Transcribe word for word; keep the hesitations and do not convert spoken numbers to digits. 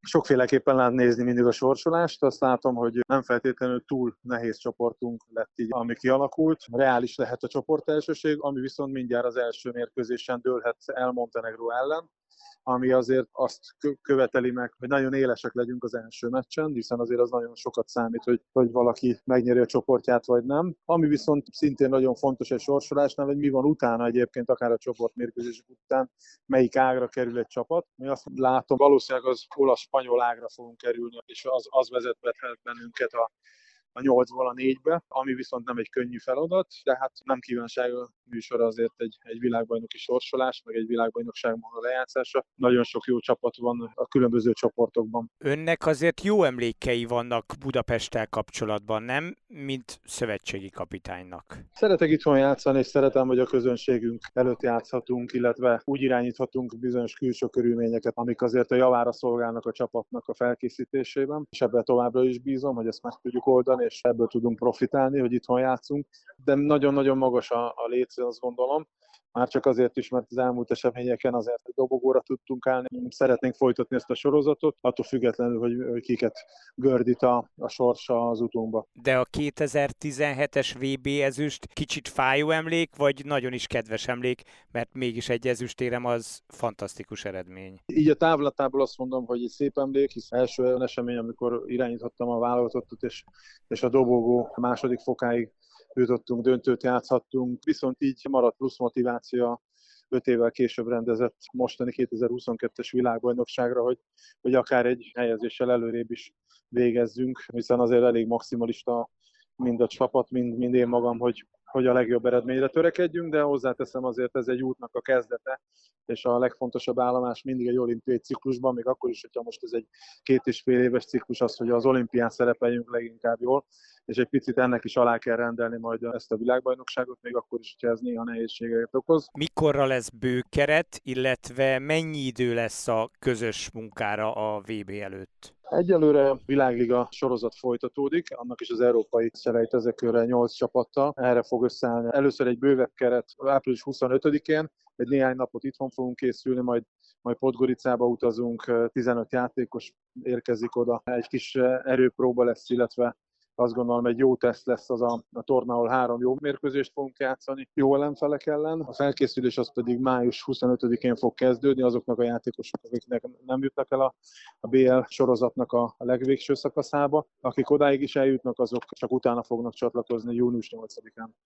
Sokféleképpen lehet nézni mindig a sorsolást. Azt látom, hogy nem feltétlenül túl nehéz csoportunk lett így, ami kialakult. Reális lehet a csoportelsőség, ami viszont mindjárt az első mérkőzésen dőlhet el Montenegró ellen, ami azért azt követeli meg, hogy nagyon élesek legyünk az első meccsen, hiszen azért az nagyon sokat számít, hogy, hogy valaki megnyeri a csoportját vagy nem. Ami viszont szintén nagyon fontos egy sorsolásnál, hogy mi van utána egyébként, akár a csoportmérkőzések után, melyik ágra kerül egy csapat. Mi azt látom, valószínűleg az olasz-spanyol ágra fogunk kerülni, és az, az vezethet bennünket a a nyolcból a négybe, ami viszont nem egy könnyű feladat, de hát nem kívánság a műsor azért egy, egy világbajnoki sorsolás, meg egy világbajnokságban a lejátszása. Nagyon sok jó csapat van a különböző csoportokban. Önnek azért jó emlékei vannak Budapesttel kapcsolatban, nem? Mint szövetségi kapitánynak. Szeretek itthon játszani, és szeretem, hogy a közönségünk előtt játszhatunk, illetve úgy irányíthatunk bizonyos külső körülményeket, amik azért a javára szolgálnak a csapatnak a felkészítésében. És ebben továbbra is bízom, hogy ezt meg tudjuk oldani, és ebből tudunk profitálni, hogy itthon játszunk. De nagyon-nagyon magas a, a létsző, azt gondolom. Már csak azért is, mert az elmúlt eseményeken azért dobogóra tudtunk állni. Szeretnénk folytatni ezt a sorozatot, attól függetlenül, hogy, hogy kiket gördít a, a sorsa az utunkba. De a kétezer-tizenhetes vé bé ezüst kicsit fájó emlék, vagy nagyon is kedves emlék, mert mégis egy ezüstérem az fantasztikus eredmény. Így a távlatából azt mondom, hogy egy szép emlék, hisz első olyan esemény, amikor irányíthattam a válogatottat, és, és a dobogó második fokáig jutottunk, döntőt játszhattunk, viszont így maradt plusz motiváció öt évvel később rendezett mostani kétezer-huszonkettes világbajnokságra, hogy, hogy akár egy helyezéssel előrébb is végezzünk, hiszen azért elég maximalista mind a csapat, mind, mind én magam, hogy, hogy a legjobb eredményre törekedjünk, de hozzáteszem azért ez egy útnak a kezdete, és a legfontosabb állomás mindig egy olimpiai ciklusban, még akkor is, hogyha most ez egy két és fél éves ciklus az, hogy az olimpián szerepeljünk leginkább jól, és egy picit ennek is alá kell rendelni majd ezt a világbajnokságot, még akkor is, hogyha ez néha nehézségeket okoz. Mikorra lesz bőkeret, illetve mennyi idő lesz a közös munkára a vé bé előtt? Egyelőre világliga sorozat folytatódik, annak is az európai selejtezőkörre nyolc csapattal. Erre fog összeállni. Először egy bővebb keret április huszonötödikén, egy néhány napot itthon fogunk készülni, majd, majd Podgoricába utazunk, tizenöt játékos érkezik oda. Egy kis erőpróba lesz, illetve azt gondolom, egy jó teszt lesz az a, a torna, ahol három jó mérkőzést fogunk játszani, jó ellenfelek ellen. A felkészülés az pedig május huszonötödikén fog kezdődni azoknak a játékosok, akiknek nem jutnak el a, a bé el sorozatnak a, a legvégső szakaszába. Akik odáig is eljutnak, azok csak utána fognak csatlakozni június nyolcadikán.